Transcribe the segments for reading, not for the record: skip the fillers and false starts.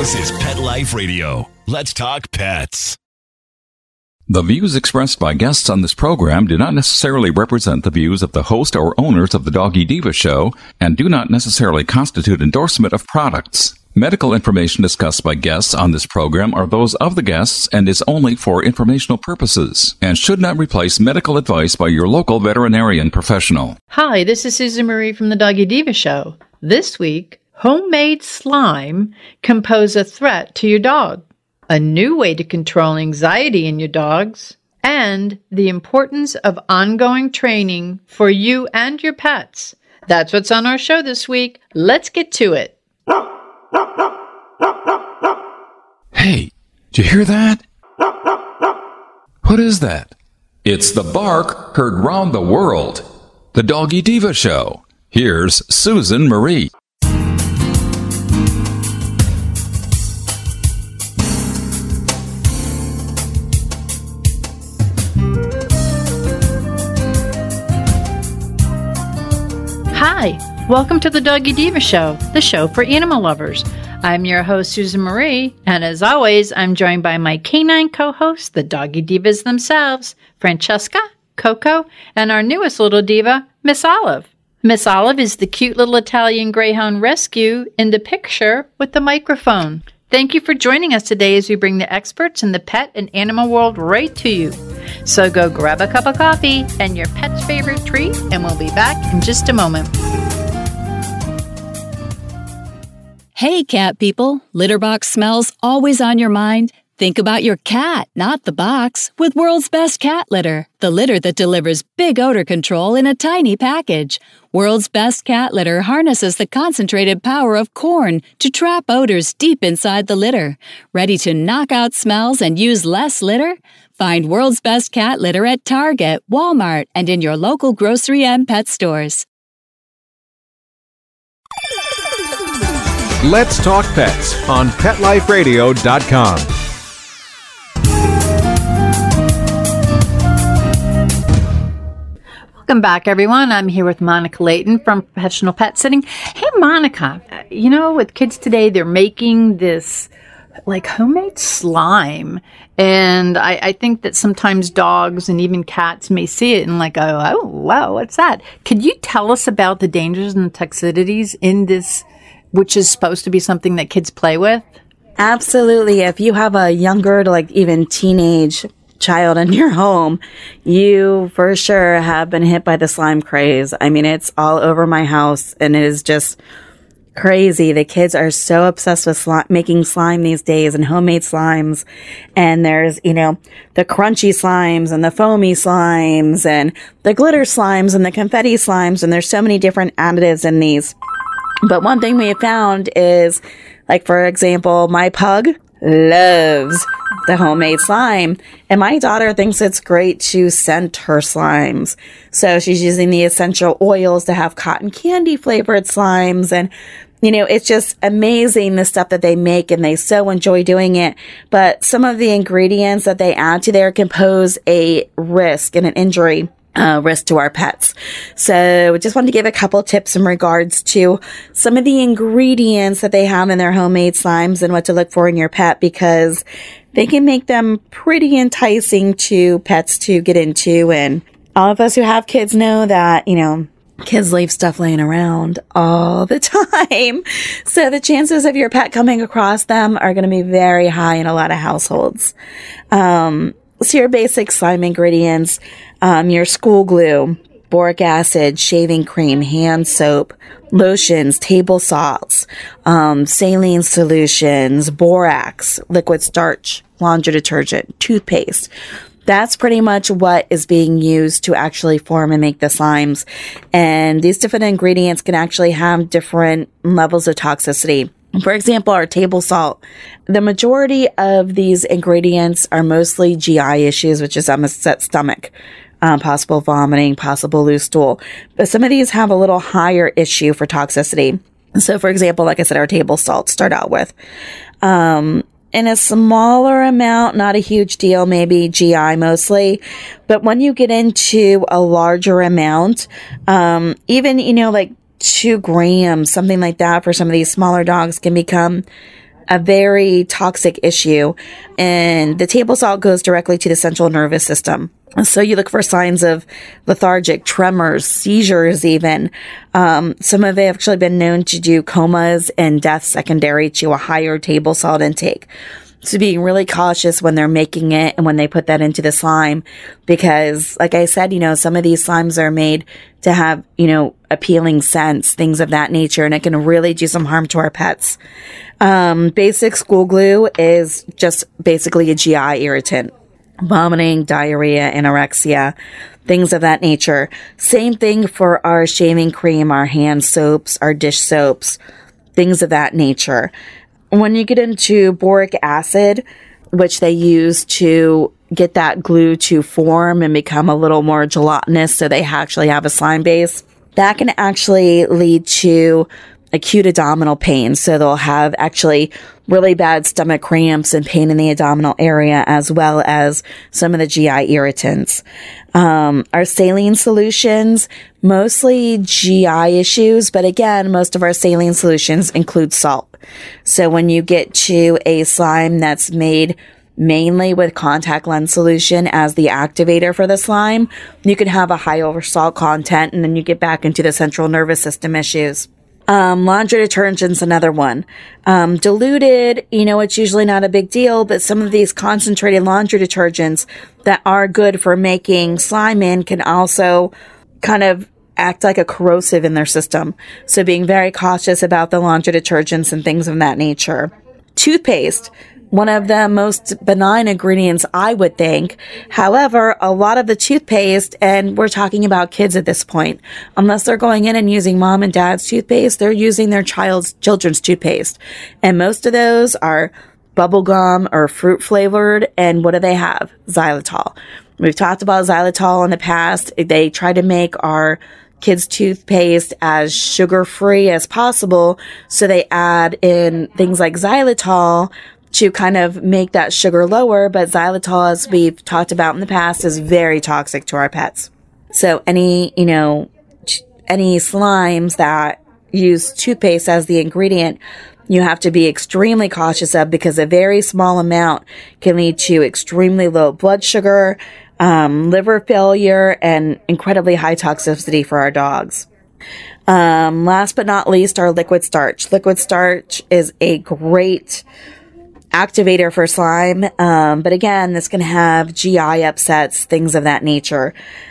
This is Pet Life Radio. Let's talk pets. The views expressed by guests on this program do not necessarily represent the views of the host or owners of the Doggy Diva Show and do not necessarily constitute endorsement of products. Medical information discussed by guests on this program are those of the guests and is only for informational purposes and should not replace medical advice by your local veterinarian professional. Hi, this is Susan Marie from the Doggy Diva Show. This week, homemade slime can pose a threat to your dog, a new way to control anxiety in your dogs, and the importance of ongoing training for you and your pets. That's what's on our show this week. Let's get to it. Hey, did you hear that? What is that? It's the bark heard round the world. The Doggy Diva Show. Here's Susan Marie. Hi, welcome to the Doggy Diva Show, the show for animal lovers. I'm your host, Susan Marie, and as always, I'm joined by my canine co-hosts, the Doggy Divas themselves, Francesca, Coco, and our newest little diva, Miss Olive. Miss Olive is the cute little Italian Greyhound rescue in the picture with the microphone. Thank you for joining us today as we bring the experts in the pet and animal world right to you. So go grab a cup of coffee and your pet's favorite treat, and we'll be back in just a moment. Hey, cat people. Litter box smells always on your mind? Think about your cat, not the box, with World's Best Cat Litter, the litter that delivers big odor control in a tiny package. World's Best Cat Litter harnesses the concentrated power of corn to trap odors deep inside the litter. Ready to knock out smells and use less litter? Find World's Best Cat Litter at Target, Walmart, and in your local grocery and pet stores. Let's Talk Pets on PetLifeRadio.com. Welcome back, everyone. I'm here with Monica Layton from Professional Pet Sitting. Hey, Monica, with kids today, they're making this like homemade slime. And I think that sometimes dogs and even cats may see it and like, oh, wow, what's that? Could you tell us about the dangers and the toxicities in this, which is supposed to be something that kids play with? Absolutely. If you have a younger to like even teenage child in your home, you for sure have been hit by the slime craze. I mean, it's all over my house and it is just crazy. The kids are so obsessed with making slime these days and homemade slimes. And there's, the crunchy slimes and the foamy slimes and the glitter slimes and the confetti slimes. And there's so many different additives in these. But one thing we have found is, like, for example, my pug loves the homemade slime, and my daughter thinks it's great to scent her slimes. So she's using the essential oils to have cotton candy flavored slimes, and it's just amazing the stuff that they make, and they so enjoy doing it. But some of the ingredients that they add to there can pose a risk and an injury risk to our pets. So just wanted to give a couple tips in regards to some of the ingredients that they have in their homemade slimes and what to look for in your pet, because they can make them pretty enticing to pets to get into. And all of us who have kids know that, kids leave stuff laying around all the time. So the chances of your pet coming across them are going to be very high in a lot of households. So your basic slime ingredients, your school glue, boric acid, shaving cream, hand soap, lotions, table salts, saline solutions, borax, liquid starch, laundry detergent, toothpaste. That's pretty much what is being used to actually form and make the slimes. And these different ingredients can actually have different levels of toxicity. For example, our table salt. The majority of these ingredients are mostly GI issues, which is upset stomach, possible vomiting, possible loose stool. But some of these have a little higher issue for toxicity. So, for example, like I said, our table salt start out with. In a smaller amount, not a huge deal, maybe GI mostly. But when you get into a larger amount, even, like 2 grams, something like that for some of these smaller dogs can become a very toxic issue. And the table salt goes directly to the central nervous system. So you look for signs of lethargic, tremors, seizures even. Some have actually been known to do comas and death secondary to a higher table salt intake. So being really cautious when they're making it and when they put that into the slime, because like I said, some of these slimes are made to have, appealing scents, things of that nature, and it can really do some harm to our pets. Basic school glue is just basically a GI irritant. Vomiting, diarrhea, anorexia, things of that nature. Same thing for our shaving cream, our hand soaps, our dish soaps, things of that nature. When you get into boric acid, which they use to get that glue to form and become a little more gelatinous so they actually have a slime base, that can actually lead to acute abdominal pain. So they'll have actually really bad stomach cramps and pain in the abdominal area, as well as some of the GI irritants. Our saline solutions, mostly GI issues, but again, most of our saline solutions include salt. So when you get to a slime that's made mainly with contact lens solution as the activator for the slime, you can have a higher salt content, and then you get back into the central nervous system issues. Laundry detergent's another one. Diluted, it's usually not a big deal, but some of these concentrated laundry detergents that are good for making slime in can also kind of act like a corrosive in their system. So being very cautious about the laundry detergents and things of that nature. Toothpaste, one of the most benign ingredients, I would think. However, a lot of the toothpaste, and we're talking about kids at this point, unless they're going in and using mom and dad's toothpaste, they're using their children's toothpaste. And most of those are bubblegum or fruit flavored. And what do they have? Xylitol. We've talked about xylitol in the past. They try to make our kids' toothpaste as sugar-free as possible. So they add in things like xylitol to kind of make that sugar lower. But xylitol, as we've talked about in the past, is very toxic to our pets. So any slimes that use toothpaste as the ingredient, you have to be extremely cautious of, because a very small amount can lead to extremely low blood sugar, liver failure, and incredibly high toxicity for our dogs. Last but not least, our liquid starch. Liquid starch is a great activator for slime. But again, this can have GI upsets, things of that nature.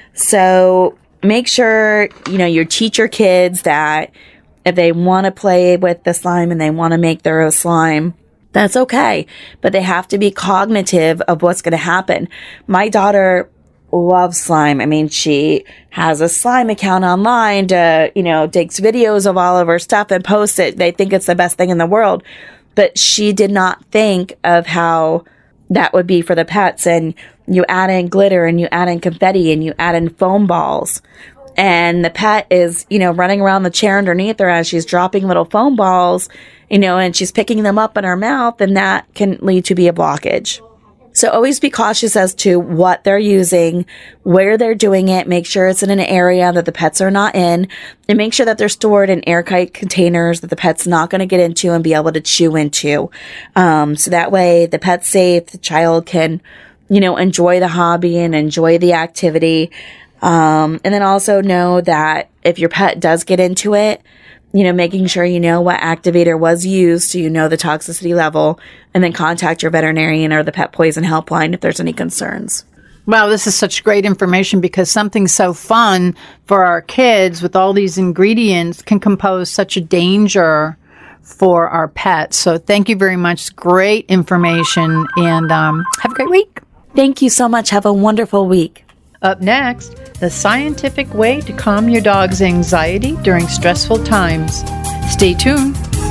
So make sure, you teach your kids that if they want to play with the slime and they want to make their own slime, that's okay. But they have to be cognitive of what's going to happen. My daughter loves slime. I mean, she has a slime account online to, takes videos of all of her stuff and posts it. They think it's the best thing in the world. But she did not think of how that would be for the pets. And you add in glitter and you add in confetti and you add in foam balls. And the pet is, running around the chair underneath her as she's dropping little foam balls, and she's picking them up in her mouth, and that can lead to be a blockage. So always be cautious as to what they're using, where they're doing it. Make sure it's in an area that the pets are not in, and make sure that they're stored in airtight containers that the pet's not going to get into and be able to chew into. So that way the pet's safe, the child can, enjoy the hobby and enjoy the activity. And then also know that if your pet does get into it, making sure what activator was used so the toxicity level, and then contact your veterinarian or the pet poison helpline if there's any concerns. Wow, this is such great information, because something so fun for our kids with all these ingredients can compose such a danger for our pets. So thank you very much. Great information, and have a great week. Thank you so much. Have a wonderful week. Up next, the scientific way to calm your dog's anxiety during stressful times. Stay tuned.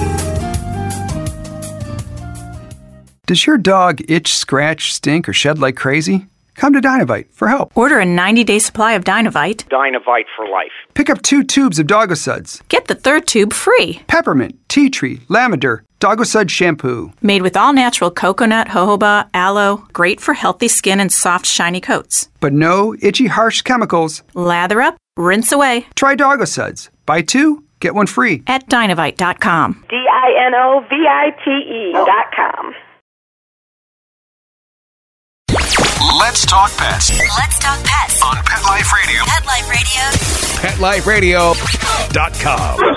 Does your dog itch, scratch, stink, or shed like crazy? Come to Dinovite for help. Order a 90-day supply of Dinovite. Dinovite for life. Pick up 2 tubes of Dogosuds. Get the 3rd tube free. Peppermint, tea tree, lavender, Dogosud shampoo. Made with all-natural coconut, jojoba, aloe. Great for healthy skin and soft, shiny coats. But no itchy, harsh chemicals. Lather up, rinse away. Try Dogosuds. Buy 2, Get one free at Dinovite.com. DINOVITE.com. Let's talk pets Let's talk pets on Pet Life Radio. Pet Life Radio. PetLifeRadio.com.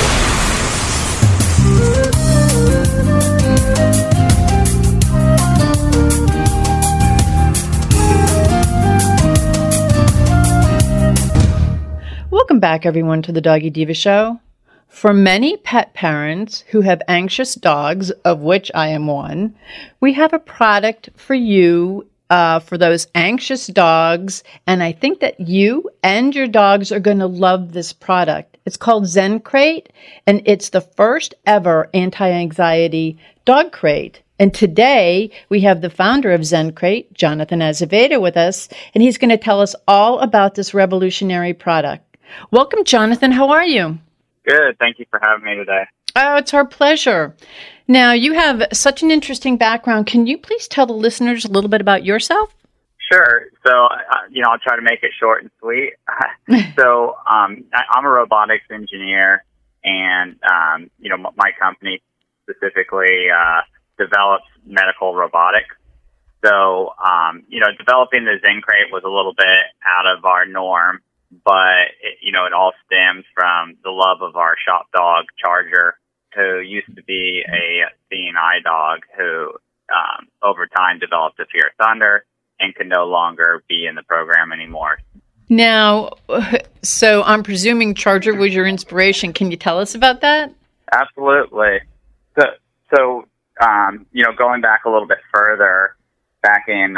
Welcome back, everyone, to the Doggy Diva Show. For many pet parents who have anxious dogs, of which I am one, we have a product for you for those anxious dogs, and I think that you and your dogs are going to love this product. It's called Zen Crate, and it's the first ever anti-anxiety dog crate. And today, we have the founder of Zen Crate, Jonathan Azevedo, with us, and he's going to tell us all about this revolutionary product. Welcome, Jonathan. How are you? Good. Thank you for having me today. Oh, it's our pleasure. Now, you have such an interesting background. Can you please tell the listeners a little bit about yourself? Sure. So, I'll try to make it short and sweet. So, I'm a robotics engineer, and, my company specifically develops medical robotics. So, developing the Zen Crate was a little bit out of our norm, but, it all stems from the love of our shop dog, Charger, who used to be a seeing eye dog who, over time developed a fear of thunder and can no longer be in the program anymore. Now, so I'm presuming Charger was your inspiration. Can you tell us about that? Absolutely. So, going back a little bit further, back in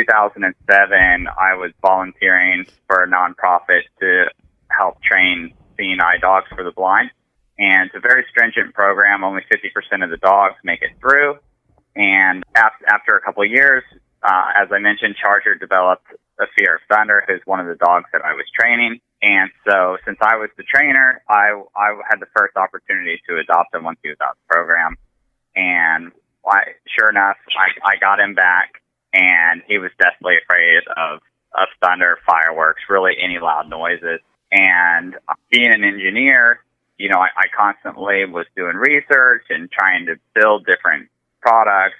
2007, I was volunteering for a nonprofit to help train seeing eye dogs for the blind. And it's a very stringent program. Only 50% of the dogs make it through. And after a couple of years, as I mentioned, Charger developed a fear of thunder, who's one of the dogs that I was training. And so since I was the trainer, I had the first opportunity to adopt him once he was out of the program. And sure enough, I got him back, and he was deathly afraid of thunder, fireworks, really any loud noises. And being an engineer, I constantly was doing research and trying to build different products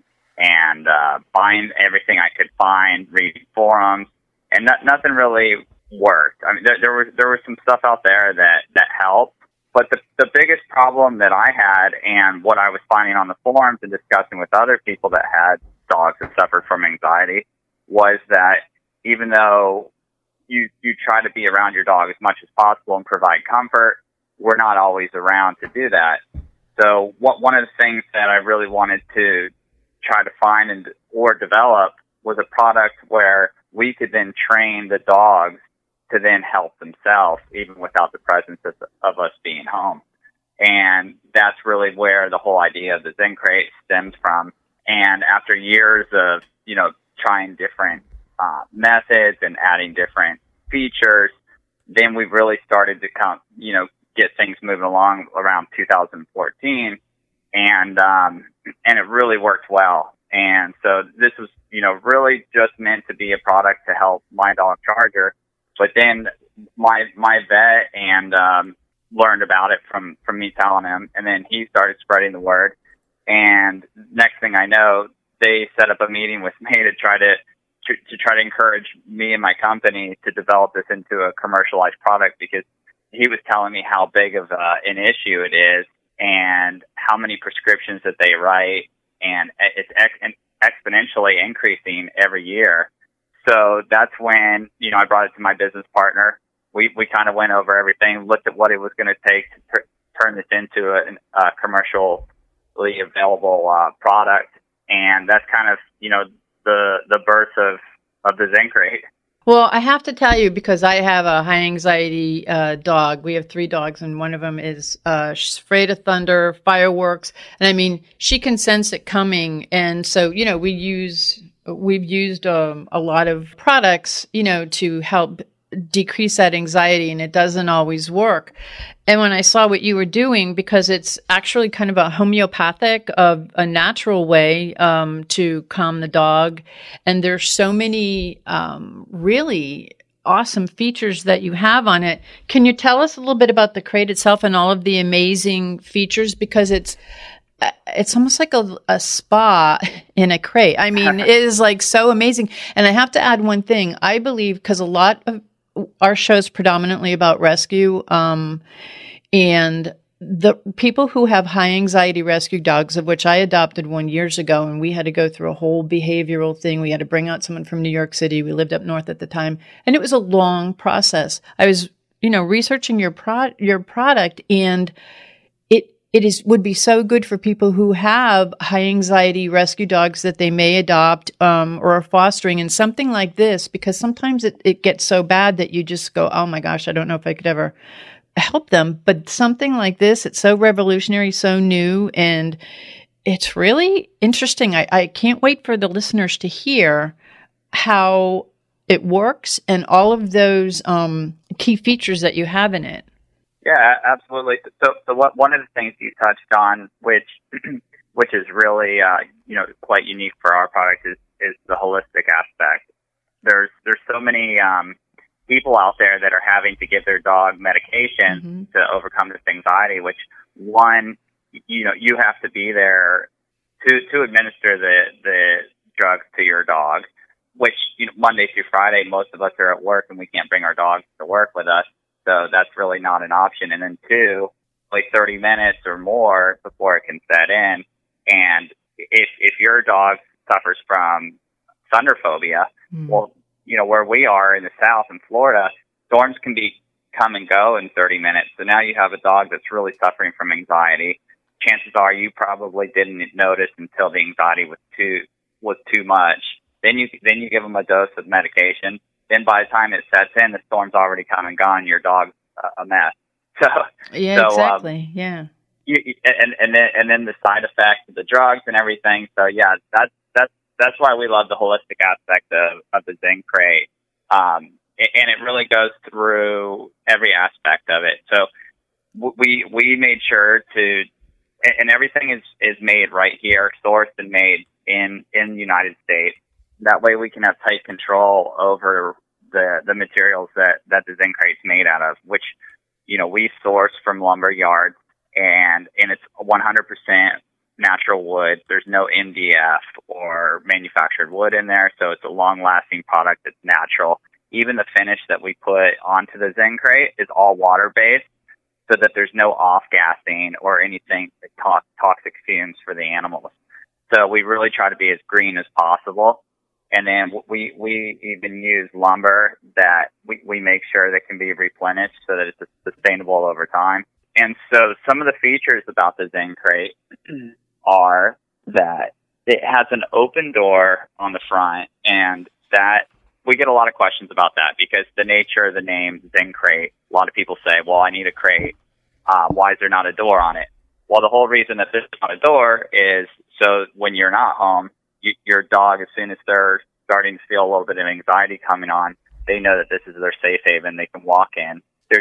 and buying everything I could find, reading forums, and nothing really worked. I mean, there was some stuff out there that helped, but the biggest problem that I had, and what I was finding on the forums and discussing with other people that had dogs that suffered from anxiety, was that even though you try to be around your dog as much as possible and provide comfort, we're not always around to do that. So one of the things that I really wanted to try to find or develop was a product where we could then train the dogs to then help themselves, even without the presence of us being home. And that's really where the whole idea of the Zen Crate stems from. And after years of, trying different methods and adding different features, then we really started to get things moving along around 2014, and it really worked well. And so this was, really just meant to be a product to help my dog Charger. But then my vet and learned about it from me telling him, and then he started spreading the word. And next thing I know, they set up a meeting with me to try to encourage me and my company to develop this into a commercialized product, because he was telling me how big of an issue it is and how many prescriptions that they write, and it's exponentially increasing every year. So that's when, I brought it to my business partner. We kind of went over everything, looked at what it was going to take to turn this into a commercially available product. And that's kind of, the birth of the Zen Crate. Well, I have to tell you, because I have a high anxiety dog. We have 3 dogs, and one of them is she's afraid of thunder, fireworks. And I mean, she can sense it coming. And so, we've used a lot of products, to help decrease that anxiety, and it doesn't always work. And when I saw what you were doing, because it's actually kind of a homeopathic, a natural way to calm the dog, and there's so many really awesome features that you have on it. Can you tell us a little bit about the crate itself and all of the amazing features? Because it's almost like a spa in a crate. I mean, it is like so amazing. And I have to add one thing. I believe, because a lot of our show is predominantly about rescue, and the people who have high anxiety rescue dogs, of which I adopted one years ago, and we had to go through a whole behavioral thing. We had to bring out someone from New York City. We lived up north at the time, and it was a long process. I was, researching your product, and it would be so good for people who have high anxiety rescue dogs that they may adopt or are fostering, and something like this, because sometimes it gets so bad that you just go, oh my gosh, I don't know if I could ever help them. But something like this, it's so revolutionary, so new, and it's really interesting. I can't wait for the listeners to hear how it works and all of those key features that you have in it. Yeah, absolutely. So one of the things you touched on, which is really quite unique for our product, is the holistic aspect. There's so many people out there that are having to give their dog medication to overcome this anxiety, which one, you have to be there to administer the drugs to your dog, which, Monday through Friday, most of us are at work and we can't bring our dogs to work with us. So that's really not an option. And then two, like 30 minutes or more before it can set in. And if your dog suffers from thunder phobia, well, where we are in the South in Florida, storms can come and go in 30 minutes. So now you have a dog that's really suffering from anxiety. Chances are you probably didn't notice until the anxiety was too much. Then you give them a dose of medication. Then by the time it sets in, the storm's already come and gone. Your dog's a mess. Exactly. Yeah. And then the side effects of the drugs and everything. So yeah, that's why we love the holistic aspect of the Zen Crate. And it really goes through every aspect of it. So we made sure to, and everything is made right here, sourced and made in the United States. That way we can have tight control over the materials that the Zen Crate's made out of, which, we source from lumber yards, and it's 100% natural wood. There's no MDF or manufactured wood in there, so it's a long-lasting product that's natural. Even the finish that we put onto the Zen Crate is all water-based, so that there's no off-gassing or anything that toxic fumes for the animals. So we really try to be as green as possible. And then we even use lumber that we make sure that can be replenished so that it's sustainable over time. And so some of the features about the Zen Crate are that it has an open door on the front, and that we get a lot of questions about that because the nature of the name Zen Crate, a lot of people say, well, I need a crate. Why is there not a door on it? Well, the whole reason that there's not a door is so when you're not home, your dog, as soon as they're starting to feel a little bit of anxiety coming on, they know that this is their safe haven. They can walk in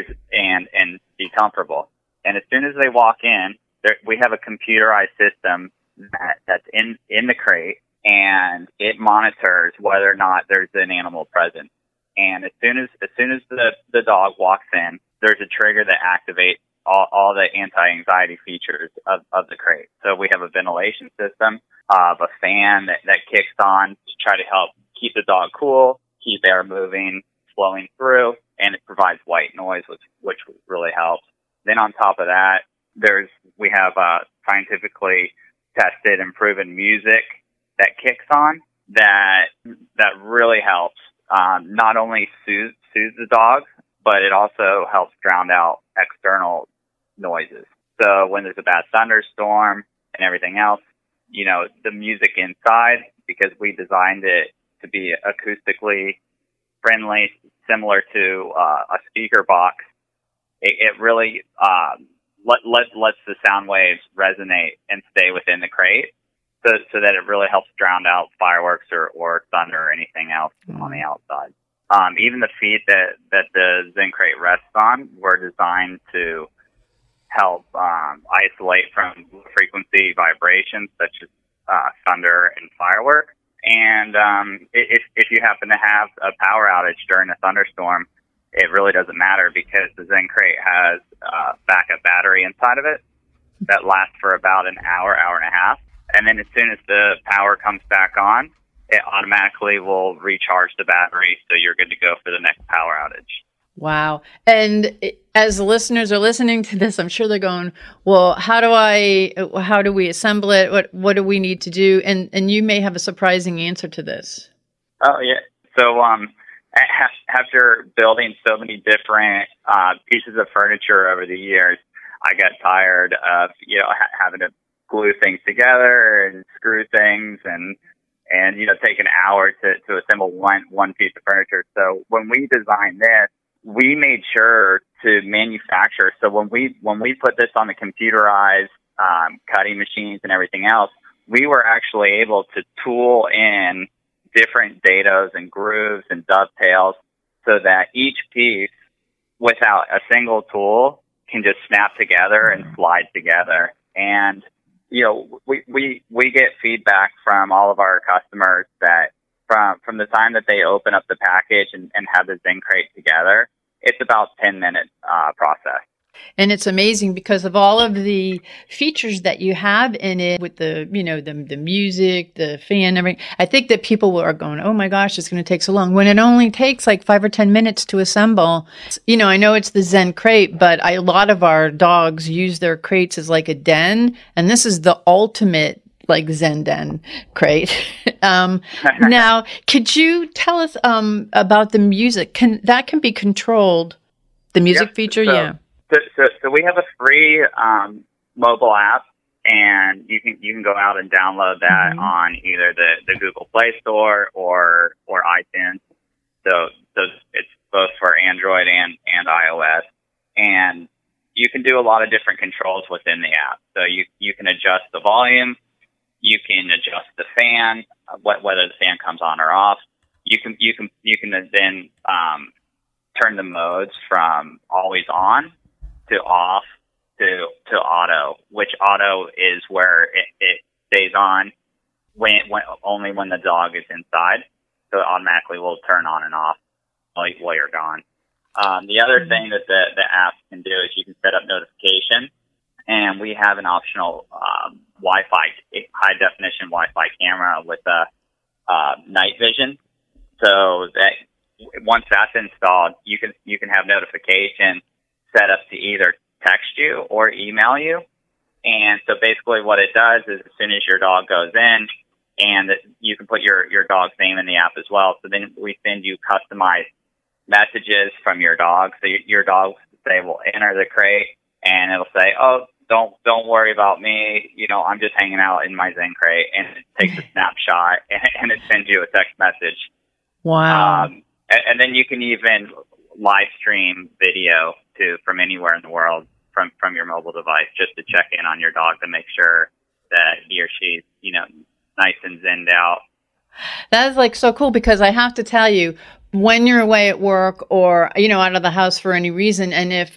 and be comfortable. And as soon as they walk in, we have a computerized system that's in the crate, and it monitors whether or not there's an animal present. And as soon as the dog walks in, there's a trigger that activates all the anti-anxiety features of the crate. So we have a ventilation system, a fan that kicks on to try to help keep the dog cool, keep air moving, flowing through, and it provides white noise, which really helps. Then on top of that, we have scientifically tested and proven music that kicks on that really helps not only soothe the dog, but it also helps drown out external noises. So when there's a bad thunderstorm and everything else, the music inside, because we designed it to be acoustically friendly, similar to a speaker box, it really lets the sound waves resonate and stay within the crate, so that it really helps drown out fireworks or thunder or anything else on the outside. Even the feet that the Zen Crate rests on were designed to help isolate from frequency vibrations such as thunder and firework. And if you happen to have a power outage during a thunderstorm, it really doesn't matter because the Zen Crate has a backup battery inside of it that lasts for about an hour, hour and a half. And then as soon as the power comes back on, it automatically will recharge the battery, so you're good to go for the next power outage. Wow. And as the listeners are listening to this, I'm sure they're going, well, how do we assemble it? What do we need to do? And you may have a surprising answer to this. Oh, yeah. So after building so many different pieces of furniture over the years, I got tired of, having to glue things together and screw things and take an hour to assemble one piece of furniture. So when we designed this, we made sure to manufacture. So when we put this on the computerized cutting machines and everything else, we were actually able to tool in different dados and grooves and dovetails so that each piece, without a single tool, can just snap together and slide together. And we get feedback from all of our customers that from the time that they open up the package and have the Zen Crate together, it's about 10-minute process. And it's amazing because of all of the features that you have in it with the music, the fan, everything. I think that people are going, oh my gosh, it's going to take so long when it only takes like 5 or 10 minutes to assemble. I know it's the Zen Crate, but a lot of our dogs use their crates as like a den. And this is the ultimate like Zen Den crate. Now, could you tell us about the music? That can be controlled, the music feature? Yeah. So we have a free mobile app, and you can go out and download that on either the Google Play Store or iTunes. So it's both for Android and iOS, and you can do a lot of different controls within the app. So you can adjust the volume, you can adjust the fan, whether the fan comes on or off. You can then turn the modes from always on to off to auto, which auto is where it stays on only when the dog is inside. So it automatically will turn on and off while you're gone. The other thing that the app can do is you can set up notification, and we have an optional Wi-Fi, high definition Wi-Fi camera with night vision. So that once that's installed, you can have notification set up to either text you or email you. And so basically what it does is as soon as your dog goes in, and you can put your dog's name in the app as well. So then we send you customized messages from your dog. So your dog will enter the crate, and it'll say, oh, don't worry about me. I'm just hanging out in my Zen Crate, and it takes a snapshot and it sends you a text message. Wow. And then you can even live stream video from anywhere in the world from your mobile device, just to check in on your dog to make sure that he or she's, nice and zenned out. That is like so cool, because I have to tell you, when you're away at work or, out of the house for any reason,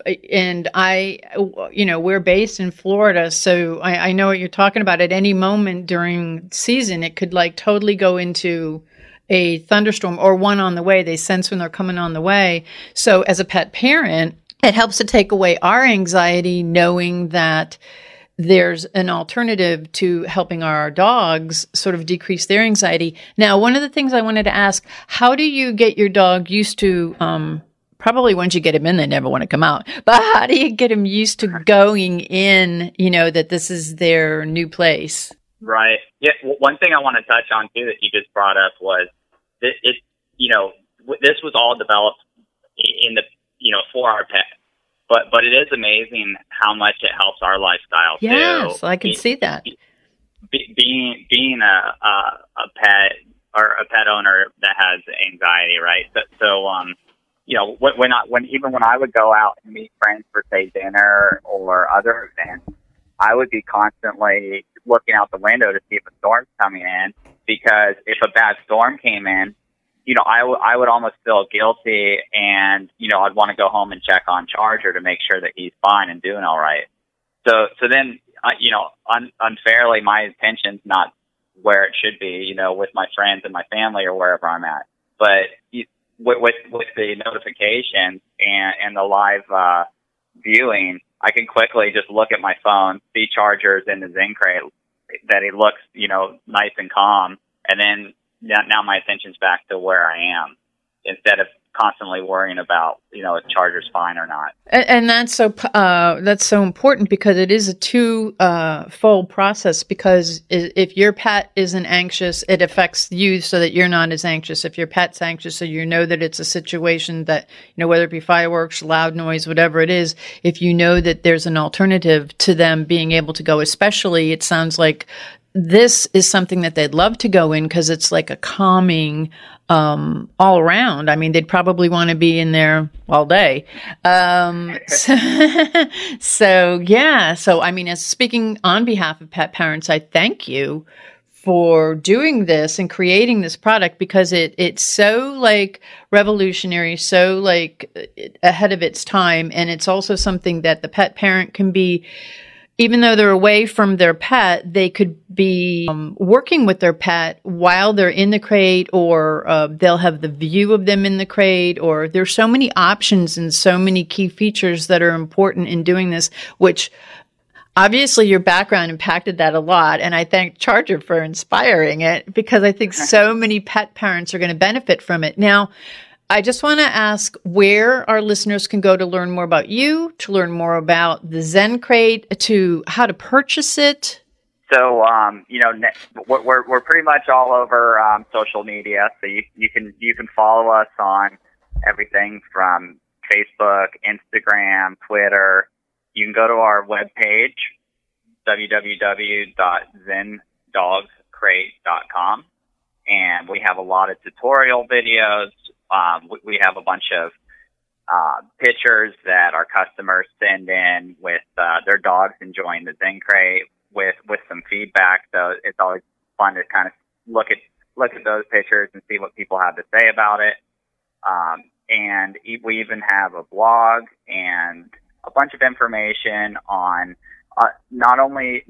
we're based in Florida, so I know what you're talking about. At any moment during season, it could like totally go into a thunderstorm or one on the way. They sense when they're coming on the way. So as a pet parent, it helps to take away our anxiety knowing that there's an alternative to helping our dogs sort of decrease their anxiety. Now, one of the things I wanted to ask, how do you get your dog used to, probably once you get him in, they never want to come out, but how do you get him used to going in, that this is their new place? Right. Yeah. One thing I want to touch on too that you just brought up was this was all developed for our pet. But it is amazing how much it helps our lifestyle too. Yes, I can see that. Being a pet or a pet owner that has anxiety, right? So when I would go out and meet friends for say dinner or other events, I would be constantly looking out the window to see if a storm's coming in, because if a bad storm came in, I would almost feel guilty, and, I'd want to go home and check on Charger to make sure that he's fine and doing all right. So then, unfairly, my attention's not where it should be, you know, with my friends and my family or wherever I'm at. But with the notifications and the live viewing, I can quickly just look at my phone, see Chargers in the Zen crate, that he looks, you know, nice and calm, and then now my attention's back to where I am instead of constantly worrying about, you know, if Charger's fine or not. And that's so important, because it is a two-fold process, because if your pet isn't anxious, it affects you so that you're not as anxious. If your pet's anxious, so you know that it's a situation that, you know, whether it be fireworks, loud noise, whatever it is, if you know that there's an alternative to them being able to go, especially it sounds like this is something that they'd love to go in because it's like a calming all around. I mean, they'd probably want to be in there all day. So yeah. So, I mean, as speaking on behalf of pet parents, I thank you for doing this and creating this product, because it's so like revolutionary, so like ahead of its time. And it's also something that the pet parent can be, even though they're away from their pet, they could be working with their pet while they're in the crate, or they'll have the view of them in the crate, or there's so many options and so many key features that are important in doing this, which obviously your background impacted that a lot. And I thank Charger for inspiring it, because I think so many pet parents are going to benefit from it. Now, I just want to ask where our listeners can go to learn more about you, to learn more about the Zen Crate, to how to purchase it. So, you know, we're pretty much all over social media. So you can follow us on everything from Facebook, Instagram, Twitter. You can go to our webpage, www.zendogcrate.com, and we have a lot of tutorial videos. We have a bunch of pictures that our customers send in with their dogs enjoying the Zen Crate with some feedback. So it's always fun to kind of look at those pictures and see what people have to say about it. And we even have a blog and a bunch of information on not only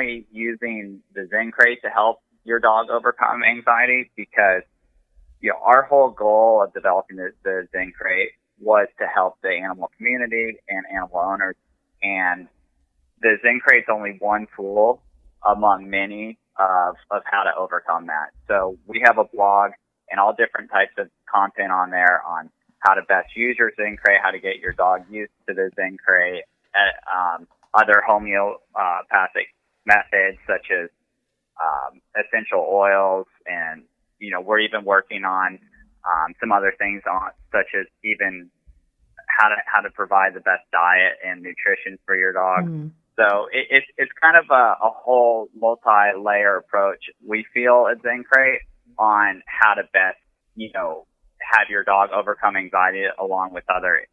using the Zen Crate to help your dog overcome anxiety, because you know, our whole goal of developing the Zen Crate was to help the animal community and animal owners. And the Zen Crate's only one tool among many of how to overcome that. So we have a blog and all different types of content on there on how to best use your Zen Crate, how to get your dog used to the Zen Crate, other homeopathic methods such as essential oils, and you know, we're even working on some other things such as even how to provide the best diet and nutrition for your dog. So it's kind of a whole multi-layer approach, we feel, at Zen Crate, on how to best, you know, have your dog overcome anxiety along with other,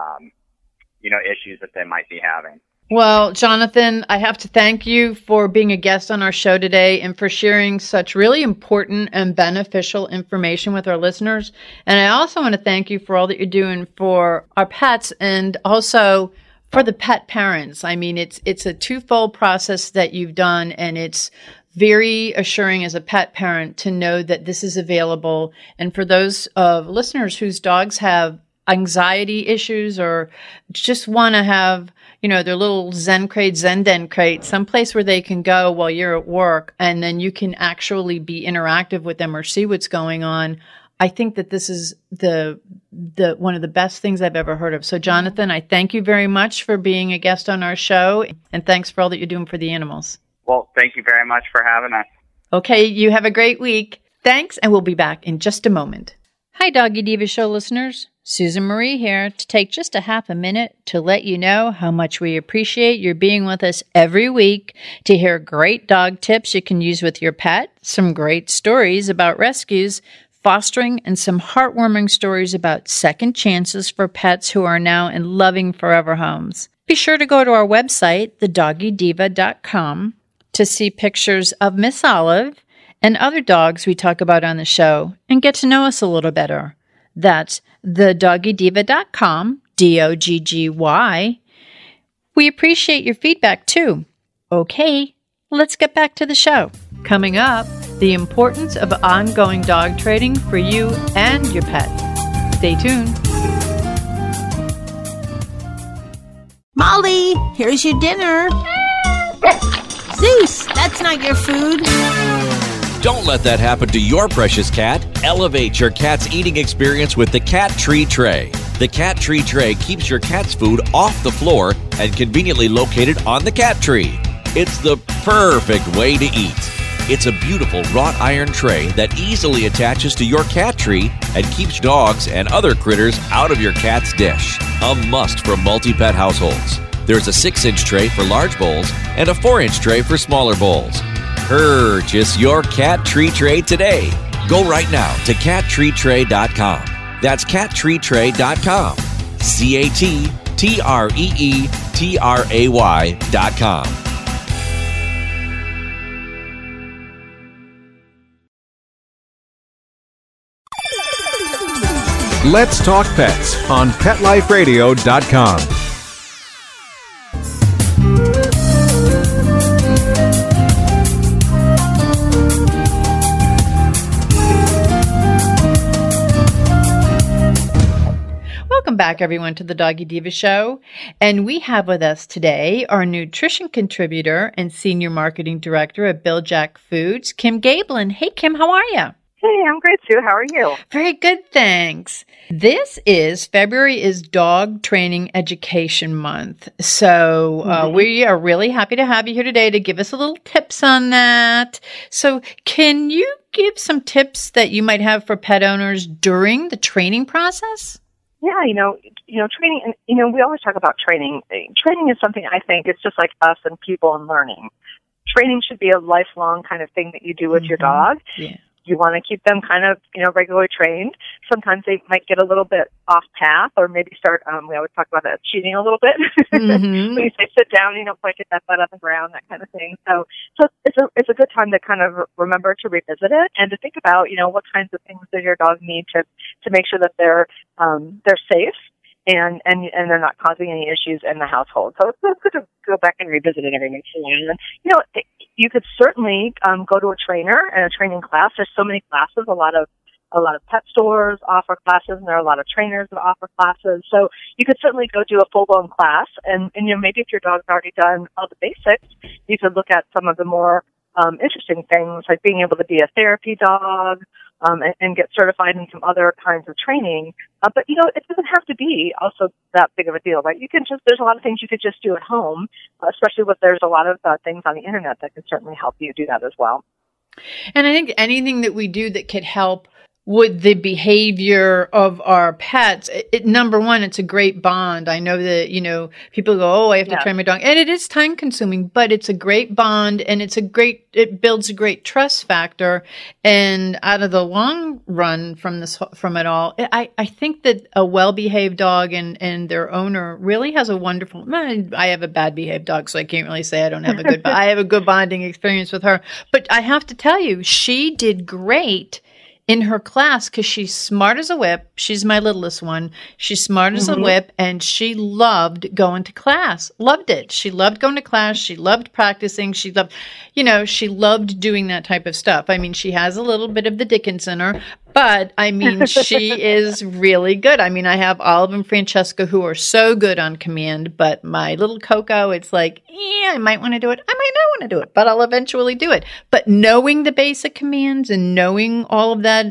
you know, issues that they might be having. Well, Jonathan, I have to thank you for being a guest on our show today and for sharing such really important and beneficial information with our listeners. And I also want to thank you for all that you're doing for our pets and also for the pet parents. I mean, it's a twofold process that you've done, and it's very assuring as a pet parent to know that this is available. And for those listeners whose dogs have anxiety issues or just want to have, you know, their little Zen Crate, Zenden Crate, someplace where they can go while you're at work, and then you can actually be interactive with them or see what's going on. I think that this is the one of the best things I've ever heard of. So, Jonathan, I thank you very much for being a guest on our show, and thanks for all that you're doing for the animals. Well, thank you very much for having us. Okay, you have a great week. Thanks, and we'll be back in just a moment. Hi, Doggy Diva Show listeners. Susan Marie here to take just a half a minute to let you know how much we appreciate your being with us every week to hear great dog tips you can use with your pet, some great stories about rescues, fostering, and some heartwarming stories about second chances for pets who are now in loving forever homes. Be sure to go to our website, thedoggydiva.com, to see pictures of Miss Olive and other dogs we talk about on the show and get to know us a little better. That's thedoggydiva.com, DOGGY. We appreciate your feedback too. Okay, let's get back to the show. Coming up, the importance of ongoing dog training for you and your pet. Stay tuned. Molly, here's your dinner. Zeus, that's not your food. Don't let that happen to your precious cat. Elevate your cat's eating experience with the Cat Tree Tray. The Cat Tree Tray keeps your cat's food off the floor and conveniently located on the cat tree. It's the perfect way to eat. It's a beautiful wrought iron tray that easily attaches to your cat tree and keeps dogs and other critters out of your cat's dish. A must for multi-pet households. There's a 6-inch tray for large bowls and a 4-inch tray for smaller bowls. Purchase your Cat Tree Tray today. Go right now to cattreetray.com. That's cattreetray.com. CATTREETRAY.com. Let's Talk Pets on PetLifeRadio.com. Welcome back, everyone, to the Doggy Diva Show. And we have with us today our nutrition contributor and senior marketing director at Bill Jack Foods, Kim Gablin. Hey, Kim, how are you? Hey, I'm great, Sue. How are you? Very good, thanks. February is Dog Training Education Month. So we are really happy to have you here today to give us a little tips on that. So can you give some tips that you might have for pet owners during the training process? Yeah, training, we always talk about training. Training is something I think it's just like us and people and learning. Training should be a lifelong kind of thing that you do with your dog. Yeah. You want to keep them kind of, regularly trained. Sometimes they might get a little bit off path or maybe start, we always talk about that, cheating a little bit. When you say sit down, point at that butt on the ground, that kind of thing. So it's a good time to kind of remember to revisit it and to think about, what kinds of things does your dog need to make sure that they're safe and they're not causing any issues in the household. So it's good to go back and revisit it every once in a while. And, you could certainly go to a trainer and a training class. There's so many classes. A lot of pet stores offer classes, and there are a lot of trainers that offer classes. So you could certainly go do a full-blown class. And maybe if your dog's already done all the basics, you could look at some of the more interesting things, like being able to be a therapy dog, and get certified in some other kinds of training. But, it doesn't have to be also that big of a deal, right? There's a lot of things you could just do at home, especially there's a lot of things on the internet that can certainly help you do that as well. And I think anything that we do that could help with the behavior of our pets, number one, it's a great bond. I know that, people go, I have to train my dog. And it is time consuming, but it's a great bond and it builds a great trust factor. And out of the long run from it all, I think that a well-behaved dog and their owner really has a wonderful, I have a bad behaved dog, so I can't really say I don't have I have a good bonding experience with her. But I have to tell you, she did great in her class because she's smart as a whip. She's my littlest one. She's smart as a whip, and she loved going to class. Loved it. She loved going to class. She loved practicing. She loved, she loved doing that type of stuff. I mean, she has a little bit of the Dickens in her, but I mean, she is really good. I mean, I have Olive and Francesca who are so good on command, but my little Coco, it's like, I might want to do it. I might not want to do it, but I'll eventually do it. But knowing the basic commands and knowing all of that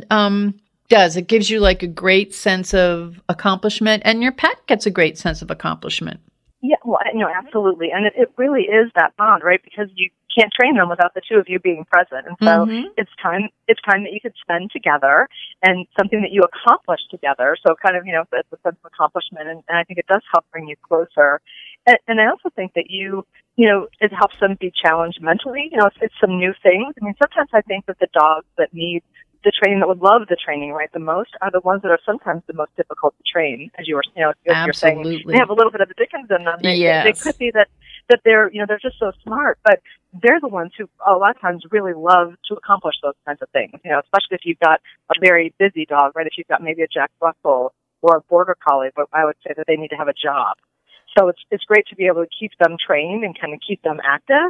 it gives you like a great sense of accomplishment, and your pet gets a great sense of accomplishment. Yeah, well, absolutely. And it really is that bond, right? Because you can't train them without the two of you being present. And so it's time that you could spend together and something that you accomplish together. So kind of, it's a sense of accomplishment. And I think it does help bring you closer. And I also think that it helps them be challenged mentally. It's some new things. I mean, sometimes I think that the dogs that need the training, that would love the training, right, the most, are the ones that are sometimes the most difficult to train, as you're saying. They have a little bit of the Dickens in them. They could be that they're, they're just so smart, but they're the ones who a lot of times really love to accomplish those kinds of things, especially if you've got a very busy dog, right? If you've got maybe a Jack Russell or a Border Collie, but I would say that they need to have a job. So it's great to be able to keep them trained and kind of keep them active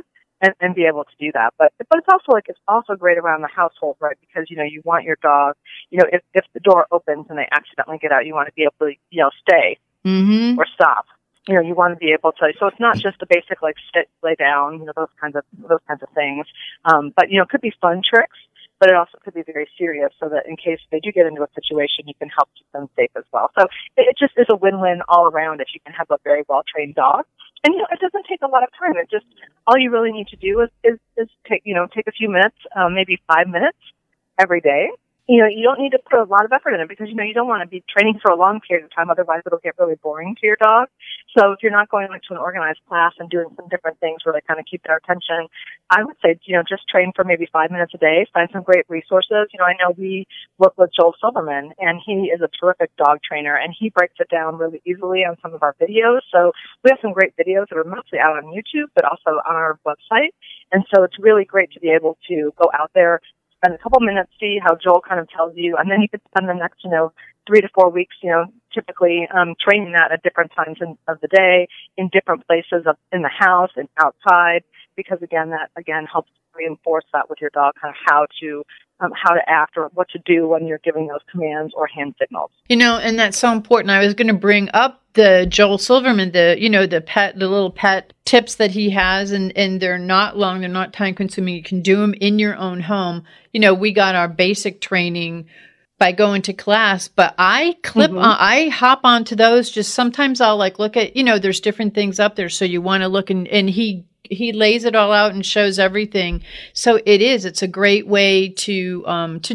and be able to do that. But it's also it's also great around the household, right? Because, you want your dog, if the door opens and they accidentally get out, you want to be able to, stay or stop. You want to be able to, so it's not just the basic sit, lay down, those kinds of things. But it could be fun tricks, but it also could be very serious, so that in case they do get into a situation, you can help keep them safe as well. So it just is a win-win all around if you can have a very well-trained dog. And it doesn't take a lot of time. It just, all you really need to do is take a few minutes, maybe 5 minutes every day. You don't need to put a lot of effort in it because, you don't want to be training for a long period of time. Otherwise, it'll get really boring to your dog. So if you're not going to an organized class and doing some different things where they kind of keep their attention, I would say, just train for maybe 5 minutes a day. Find some great resources. I know we work with Joel Silverman, and he is a terrific dog trainer, and he breaks it down really easily on some of our videos. So we have some great videos that are mostly out on YouTube, but also on our website. And so it's really great to be able to go out there, spend a couple minutes, see how Joel kind of tells you, and then you could spend the next, 3 to 4 weeks, typically training that at different times of the day, in different places in the house and outside, because that helps reinforce that with your dog, kind of how to act or what to do when you're giving those commands or hand signals. And that's so important. I was going to bring up the Joel Silverman, the little pet tips that he has, and they're not long, they're not time consuming. You can do them in your own home. We got our basic training by going to class, but I I hop onto those. Just sometimes I'll look at, there's different things up there. So you want to look and he lays it all out and shows everything. So it's a great way to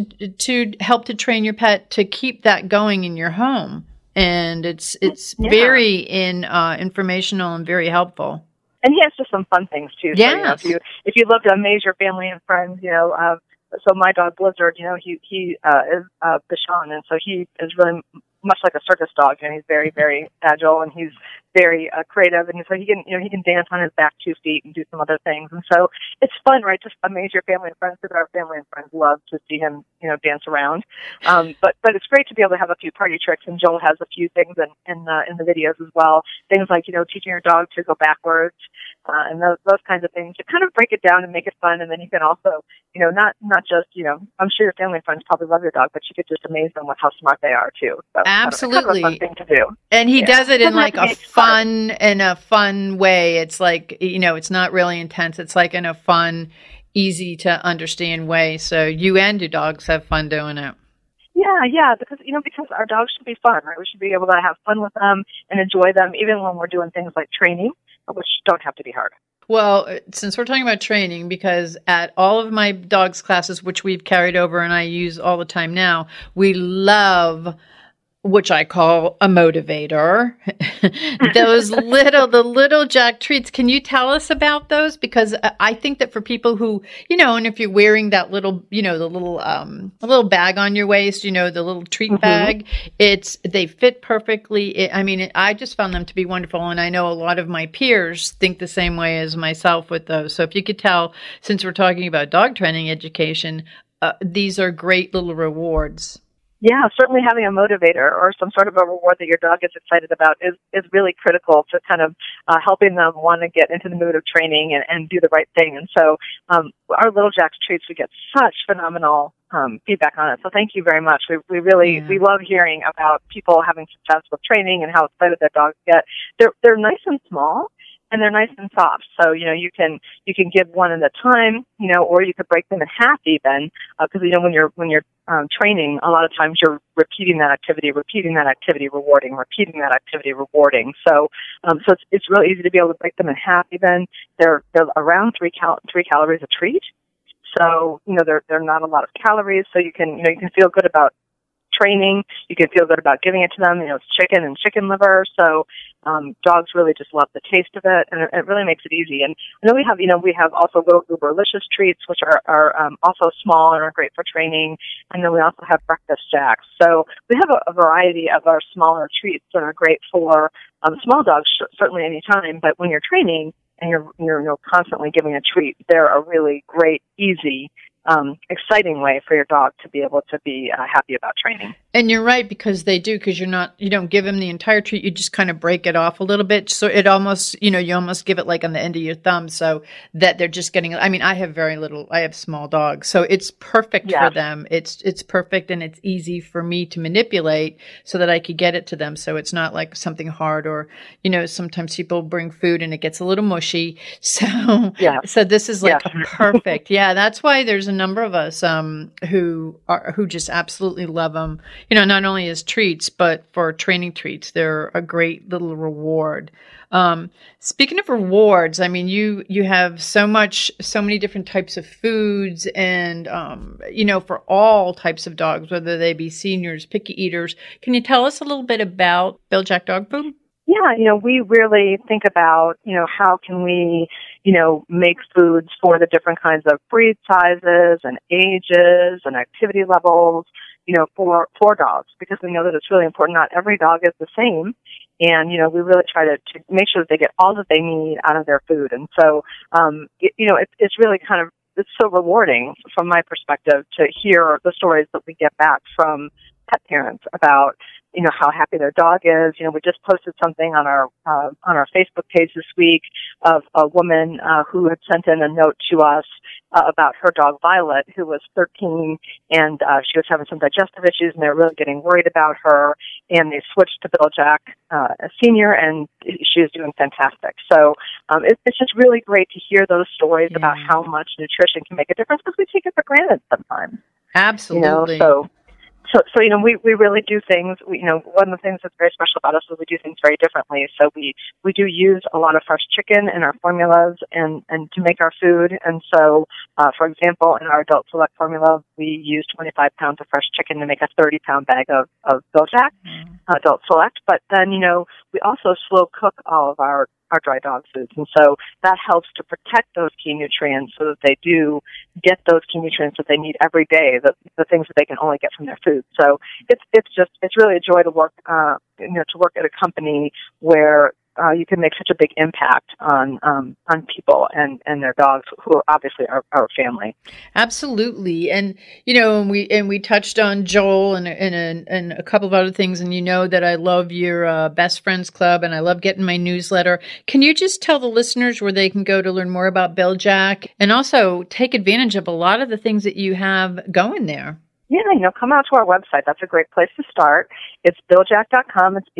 help to train your pet to keep that going in your home. And it's very informational and very helpable. And he has just some fun things too. Yes. So, if you love to amaze your family and friends, so my dog Blizzard, he is Bichon, and so he is really much like a circus dog, and he's very, very agile, and he's very creative, and so he can dance on his back 2 feet and do some other things, and so it's fun, right? Just amaze your family and friends, because our family and friends love to see him, dance around. But it's great to be able to have a few party tricks, and Joel has a few things in the videos as well. Things like teaching your dog to go backwards, and those kinds of things to kind of break it down and make it fun, and then you can also not just I'm sure your family and friends probably love your dog, but you could just amaze them with how smart they are too. So absolutely, kind of a fun thing to do. And he does it in a fun way. It's it's not really intense. It's in a fun, easy to understand way. So you and your dogs have fun doing it. Yeah, because our dogs should be fun, right? We should be able to have fun with them and enjoy them, even when we're doing things like training, which don't have to be hard. Well, since we're talking about training, because at all of my dogs' classes, which we've carried over and I use all the time now, we love, which I call a motivator, the little Jack treats. Can you tell us about those? Because I think that for people who, and if you're wearing that little, the little bag on your waist, the little treat bag, they fit perfectly. I just found them to be wonderful. And I know a lot of my peers think the same way as myself with those. So if you could tell, since we're talking about dog training education, these are great little rewards. Yeah, certainly having a motivator or some sort of a reward that your dog is excited about is really critical to kind of helping them want to get into the mood of training and do the right thing. And so our Little Jack's treats, we get such phenomenal feedback on it. So thank you very much. We really we love hearing about people having success with training and how excited their dogs get. They're nice and small. And they're nice and soft, so you can give one at a time, or you could break them in half even, because when you're training, a lot of times you're repeating that activity, rewarding, repeating that activity, rewarding. So it's real easy to be able to break them in half even. They're around 3 calories a treat, so they're not a lot of calories. So you can feel good about training. You can feel good about giving it to them. It's chicken and chicken liver, so dogs really just love the taste of it, and it really makes it easy. And I know we have also little Uberlicious treats, which are also small and are great for training. And then we also have Breakfast Jacks. So we have a variety of our smaller treats that are great for small dogs, certainly any time. But when you're training and you're constantly giving a treat, they're a really great, easy exciting way for your dog to be able to be happy about training. And you're right, because you don't give them the entire treat. You just kind of break it off a little bit. So it almost, you almost give it like on the end of your thumb so that they're just getting, I mean, I have small dogs, so it's perfect for them. It's perfect, and it's easy for me to manipulate so that I could get it to them. So it's not like something hard, or, sometimes people bring food and it gets a little mushy. So, so this is like perfect. Yeah. That's why there's a number of us, who just absolutely love them. Not only as treats, but for training treats. They're a great little reward. Speaking of rewards, I mean, you have so many different types of foods and, for all types of dogs, whether they be seniors, picky eaters. Can you tell us a little bit about BuildJack dog food? Yeah, we really think about, how can we, make foods for the different kinds of breed sizes and ages and activity levels, for dogs, because we know that it's really important. Not every dog is the same. And, we really try to make sure that they get all that they need out of their food. And so, it's really it's so rewarding from my perspective to hear the stories that we get back from pet parents about, how happy their dog is. We just posted something on our Facebook page this week of a woman who had sent in a note to us about her dog Violet, who was 13, and she was having some digestive issues, and they were really getting worried about her. And they switched to BuildJack Senior, and she is doing fantastic. So it's just really great to hear those stories about how much nutrition can make a difference, because we take it for granted sometimes. Absolutely. So we really do things. One of the things that's very special about us is we do things very differently. So we do use a lot of fresh chicken in our formulas and to make our food. And so, for example, in our Adult Select formula, we use 25 pounds of fresh chicken to make a 30-pound bag of BuildJack Adult Select. But then, we also slow cook all of our dry dog foods. And so that helps to protect those key nutrients so that they do get those key nutrients that they need every day, the things that they can only get from their food. So it's really a joy to work, to work at a company where you can make such a big impact on people and their dogs, who obviously are our family. Absolutely, and we touched on Joel and a couple of other things, and that I love your Best Friends Club, and I love getting my newsletter. Can you just tell the listeners where they can go to learn more about BuildJack, and also take advantage of a lot of the things that you have going there? Yeah, come out to our website. That's a great place to start. It's BuildJack.com. It's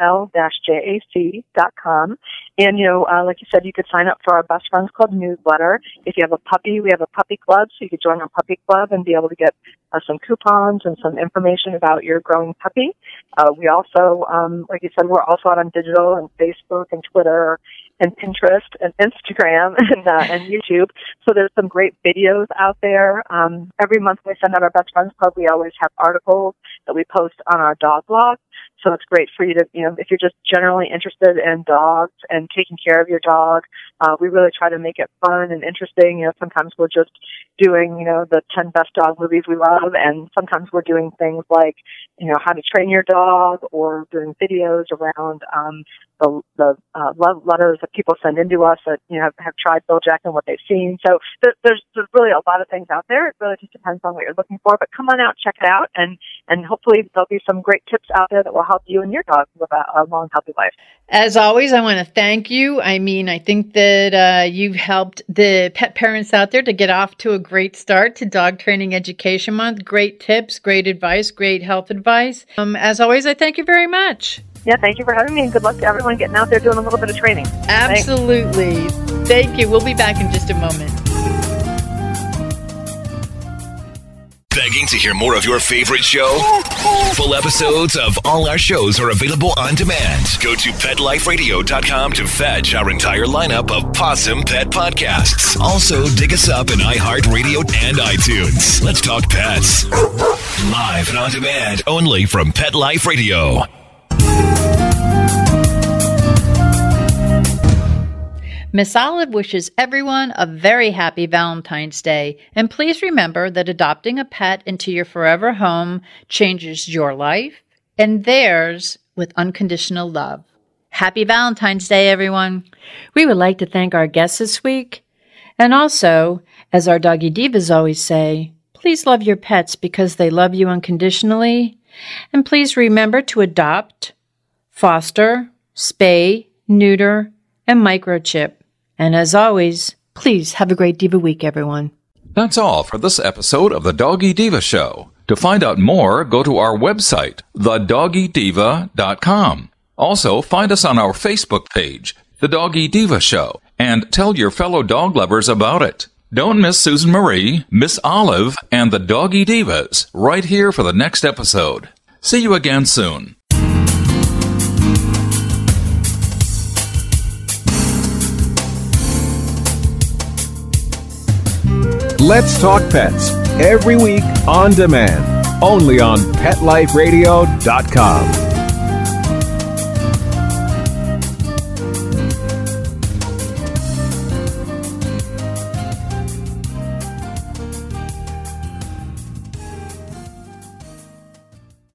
BIL-JAC.com. And, like you said, you could sign up for our Best Friends Club newsletter. If you have a puppy, we have a puppy club, so you could join our puppy club and be able to get some coupons and some information about your growing puppy. We also, like you said, we're also out on digital and Facebook and Twitter and Pinterest and Instagram and YouTube. So there's some great videos out there. Every month we send out our Best Friends Club, we always have articles that we post on our dog blog. So it's great for you to, if you're just generally interested in dogs and taking care of your dog, we really try to make it fun and interesting. Sometimes we're just doing, the 10 best dog movies we love, and sometimes we're doing things like, how to train your dog, or doing videos around the love letters that people send into us that, have tried BuildJack and what they've seen. So there's really a lot of things out there. It really just depends on what you're looking for. But come on out, check it out, and hopefully there'll be some great tips out there that will help you and your dog live a long, healthy life. As always, I want to thank you. I mean, I think that you've helped the pet parents out there to get off to a great start to Dog Training Education Month. Great tips, great advice, great health advice. As always, I thank you very much. Yeah, thank you for having me, and good luck to everyone getting out there doing a little bit of training. Absolutely. Thank you. We'll be back in just a moment. Begging to hear more of your favorite show? Full episodes of all our shows are available on demand. Go to PetLifeRadio.com to fetch our entire lineup of Possum Pet podcasts. Also, dig us up in iHeartRadio and iTunes. Let's talk pets. Live and on demand, only from Pet Life Radio. Miss Olive wishes everyone a very happy Valentine's Day, and please remember that adopting a pet into your forever home changes your life and theirs with unconditional love. Happy Valentine's Day, everyone. We would like to thank our guests this week. And also, as our Doggy Divas always say, please love your pets because they love you unconditionally. And please remember to adopt, foster, spay, neuter, and microchip. And as always, please have a great Diva Week, everyone. That's all for this episode of The Doggy Diva Show. To find out more, go to our website, thedoggydiva.com. Also, find us on our Facebook page, The Doggy Diva Show, and tell your fellow dog lovers about it. Don't miss Susan Marie, Miss Olive, and the Doggy Divas right here for the next episode. See you again soon. Let's Talk Pets, every week on demand, only on PetLifeRadio.com.